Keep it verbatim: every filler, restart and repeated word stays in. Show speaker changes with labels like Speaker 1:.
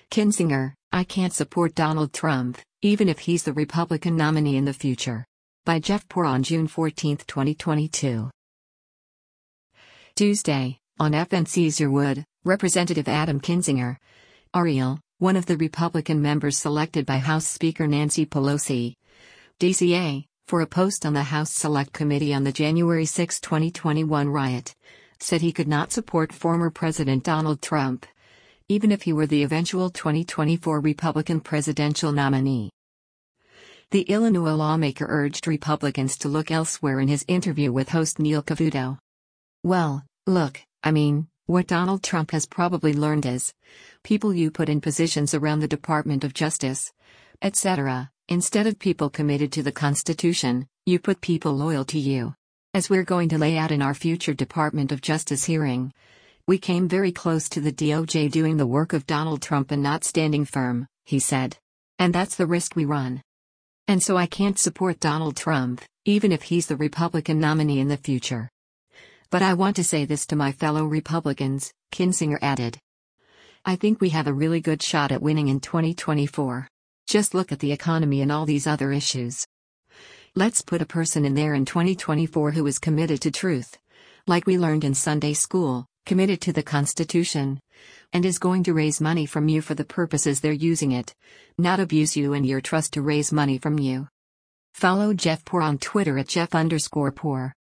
Speaker 1: Kinzinger, I can't support Donald Trump, even if he's the Republican nominee in the future. By Jeff Poor on June fourteenth, twenty twenty-two. Tuesday, on F N C's Yearwood, Representative Adam Kinzinger, Ariel, one of the Republican members selected by House Speaker Nancy Pelosi, D C A, for a post on the House Select Committee on the January sixth, twenty twenty-one riot, said he could not support former President Donald Trump, even if he were the eventual twenty twenty-four Republican presidential nominee. The Illinois lawmaker urged Republicans to look elsewhere in his interview with host Neil Cavuto. Well, look, I mean, what Donald Trump has probably learned is, people you put in positions around the Department of Justice, et cetera, instead of people committed to the Constitution, you put people loyal to you. As we're going to lay out in our future Department of Justice hearing, we came very close to the D O J doing the work of Donald Trump and not standing firm, he said. And that's the risk we run. And so I can't support Donald Trump, even if he's the Republican nominee in the future. But I want to say this to my fellow Republicans, Kinzinger added. I think we have a really good shot at winning in twenty twenty-four. Just look at the economy and all these other issues. Let's put a person in there in twenty twenty-four who is committed to truth, like we learned in Sunday school, committed to the Constitution, and is going to raise money from you for the purposes they're using it, not abuse you and your trust to raise money from you. Follow Jeff Poor on Twitter at Jeff underscore Poor.